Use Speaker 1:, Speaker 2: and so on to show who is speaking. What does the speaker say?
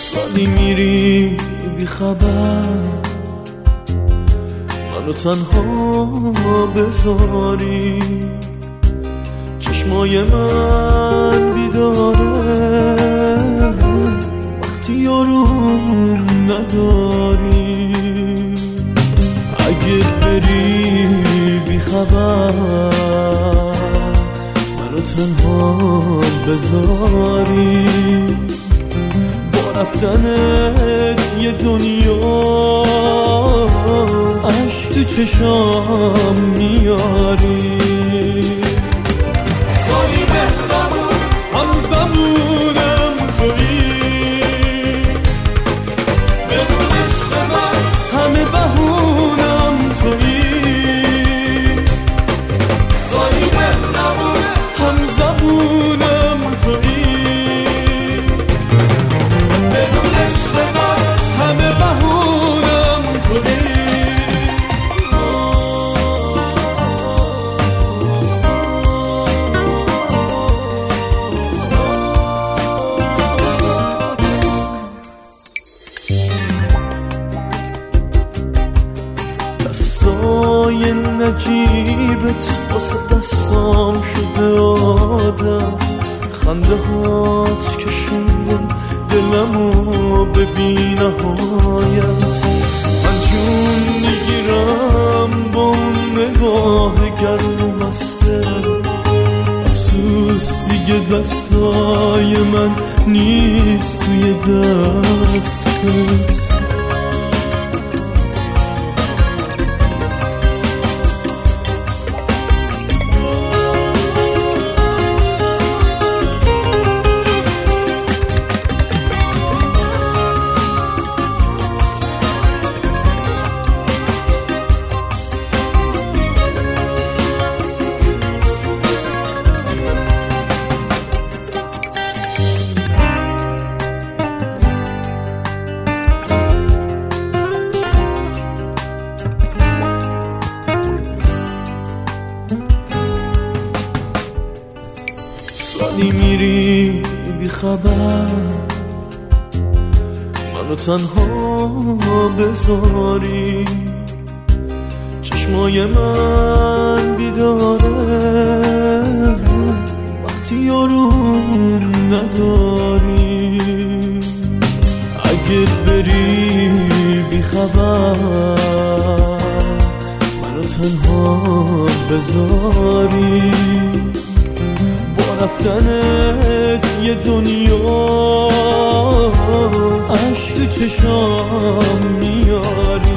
Speaker 1: سالی میری بی خبر، منو تنها بذاری، چشمای من بیداره وقتی یارون نداری. اگه بری بی خبر، منو تنها بذاری، با رفتنت یه دنیا عشق تو چشام میاری. سالی مهربون هم زبونم تویی، بدون عشق من همه بهونم تویی. سالی مهربون هم زبونم تویی، بدون عشق من همه بهونم تویی. دستای نجیبت واسه دستام شده عادت، خنده هات کشوندن دلمو به بی نهایت. من جون میگیرم با اون نگاه گرم و مسته، افسوس دیگه دستای من نیست توی دستت. سالی میری بی خبر، منو تنها بذاری، چشمای من بیداره وقتی یارون نداری. اگه بری بی خبر، منو تنها بذاری، رفتنت یه دنیا عشق تو چشام میاری.